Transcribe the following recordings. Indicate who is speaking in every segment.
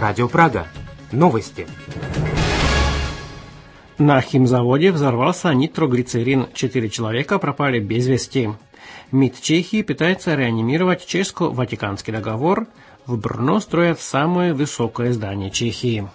Speaker 1: Радио Прага. Новости.
Speaker 2: На химзаводе взорвался нитроглицерин. 4 человека пропали без вести. МИД Чехии пытается реанимировать чешско-ватиканский договор. В Брно строят самое высокое здание Чехии.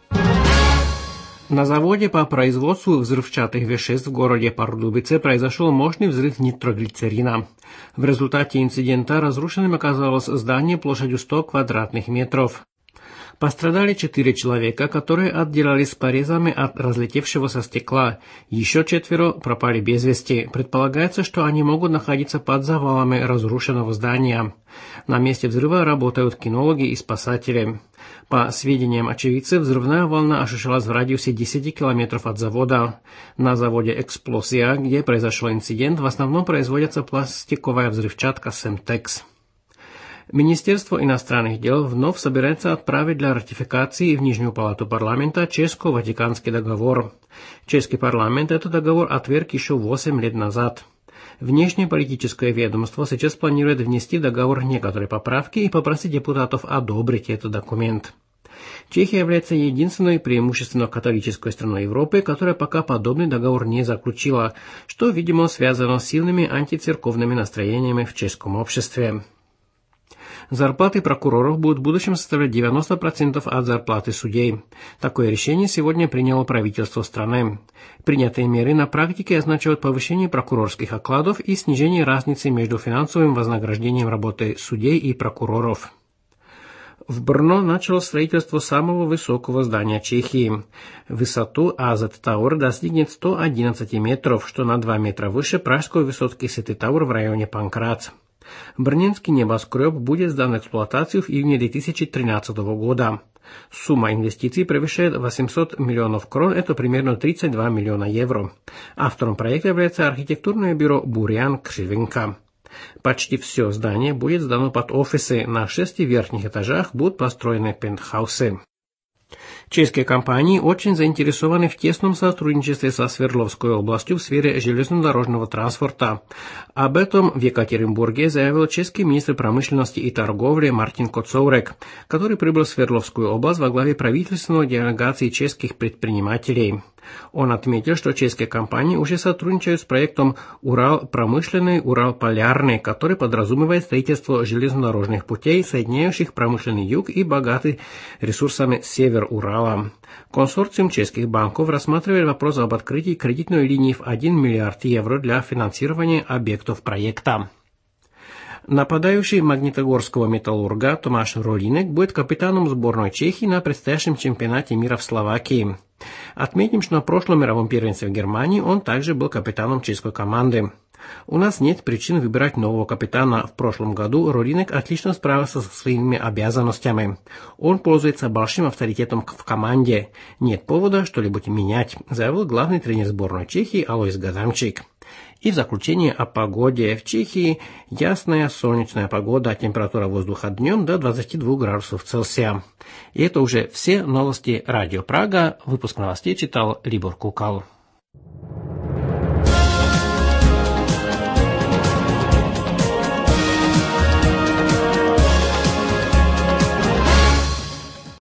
Speaker 2: На заводе по производству взрывчатых веществ в городе Пардубице произошел мощный взрыв нитроглицерина. В результате инцидента разрушенным оказалось здание площадью 100 квадратных метров. Пострадали 4 человека, которые отделались порезами от разлетевшегося стекла. Еще 4 пропали без вести. Предполагается, что они могут находиться под завалами разрушенного здания. На месте взрыва работают кинологи и спасатели. По сведениям очевидцев, взрывная волна ощущалась в радиусе 10 километров от завода. На заводе «Эксплосия», где произошел инцидент, в основном производится пластиковая взрывчатка «Семтекс». Министерство иностранных дел вновь собирается отправить для ратификации в Нижнюю палату парламента чешско-ватиканский договор. Чешский парламент этот договор отверг еще 8 лет назад. Внешнеполитическое ведомство сейчас планирует внести в договор некоторые поправки и попросить депутатов одобрить этот документ. Чехия является единственной преимущественно католической страной Европы, которая пока подобный договор не заключила, что, видимо, связано с сильными антицерковными настроениями в чешском обществе. Зарплаты прокуроров будут в будущем составлять 90% от зарплаты судей. Такое решение сегодня приняло правительство страны. Принятые меры на практике означают повышение прокурорских окладов и снижение разницы между финансовым вознаграждением работы судей и прокуроров. В Брно начало строительство самого высокого здания Чехии. Высоту AZ Tower достигнет 111 метров, что на 2 метра выше пражской высотки City Tower в районе Панкрац. Брненский небоскреб будет сдан в эксплуатацию в июне 2013 года. Сумма инвестиций превышает 800 миллионов крон, это примерно 32 миллиона евро. Автором проекта является архитектурное бюро Бурян Кривенко. Почти все здание будет сдано под офисы, на 6 верхних этажах будут построены пентхаусы. Чешские компании очень заинтересованы в тесном сотрудничестве со Свердловской областью в сфере железнодорожного транспорта. Об этом в Екатеринбурге заявил чешский министр промышленности и торговли Мартин Коцоурек, который прибыл в Свердловскую область во главе правительственной делегации чешских предпринимателей. Он отметил, что чешские компании уже сотрудничают с проектом «Урал-промышленный, Урал-полярный», который подразумевает строительство железнодорожных путей, соединяющих промышленный юг и богатый ресурсами север Урала. Консорциум чешских банков рассматривает вопрос об открытии кредитной линии в 1 миллиард евро для финансирования объектов проекта. Нападающий магнитогорского металлурга Томаш Ролинек будет капитаном сборной Чехии на предстоящем чемпионате мира в Словакии. Отметим, что на прошлом мировом первенстве в Германии он также был капитаном чешской команды. У нас нет причин выбирать нового капитана. В прошлом году Ролинек отлично справился со своими обязанностями. Он пользуется большим авторитетом в команде. Нет повода что-либо менять, заявил главный тренер сборной Чехии Алойс Газамчик. И в заключение о погоде. В Чехии ясная солнечная погода, температура воздуха днем до 22 градусов Цельсия. И это уже все новости Радио Прага. Выпуск новостей читал Либор Кукал.